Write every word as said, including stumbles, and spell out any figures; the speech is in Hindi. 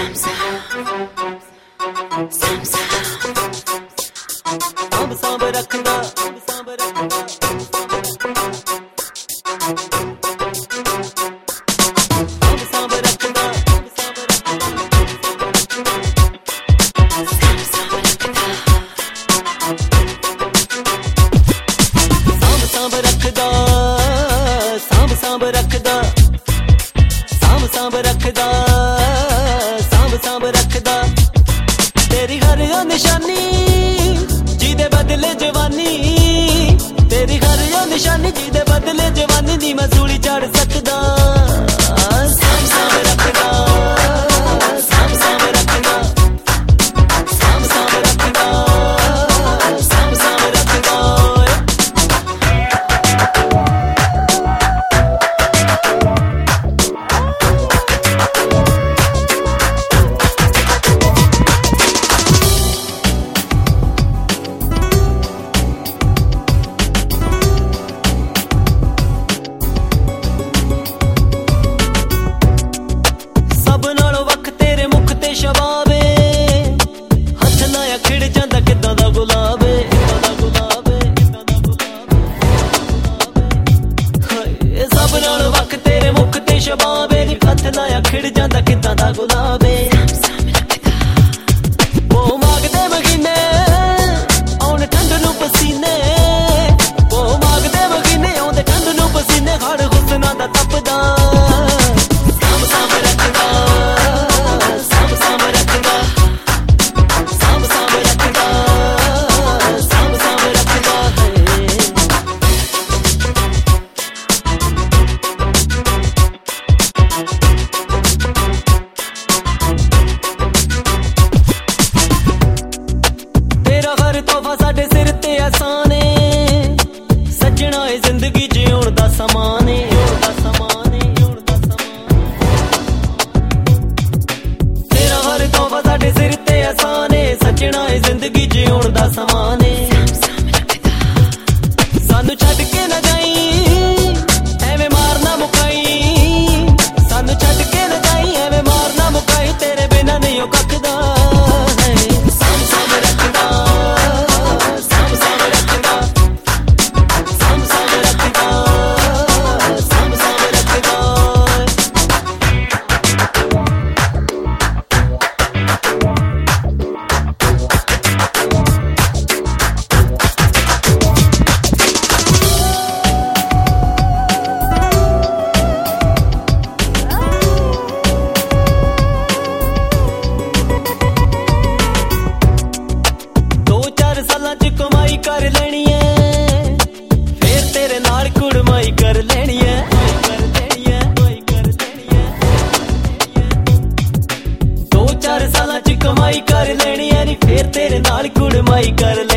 सांभ सांभ रखदा सांभ रखदा सांभ सांभ रखदा सांभ सांभ रखदा सांभ सांभ रखदा सांभ सांभ रखदा सांभ सांभ रखदा तेरी हर निशानी जीदे बदले जवानी तेरी हर निशानी जीदे बदले जवानी दी मैं सूली चढ़ सकदा सांभ सांभ रखदा सांभ सांभ रखदा सांभ सांभ रखदा सांभ सांभ रखदा शबाबे हथ लाया खिड़ जांदा किदां दा गुलाबे सब नाल वक तेरे मुख ते शबाबे नी हथ लाया खिड़ जांदा किदां दा गुलाबे वो मांगदे महीने आउण ठंड नूं पसीने वो मांगदे महीने आउंदे ठंड नूं पसीने हड़ हुस्ना दा तपदा सांभ सांभ रखदा तोहफा साडे सिर ते एहसान है सजना है जिंदगी जीउण दा समान है तेरा हर तोहफा साडे सिर ते एहसान है सजना है जिंदगी जीउण दा समान है सानू छड्ड के ना जाई एवें मारना मुकाई सानू छड्ड के ना जाई एवें मारना मुकाई तेरे बिना नहीं ओ कखदा सांभ सांभ रखदा कमाई कर लेनी है फिर तेरे नाल कुड़माई कर लेनी है दो चार साल च कमाई कर लेनी है नी फिर तेरे नाल कुड़माई कर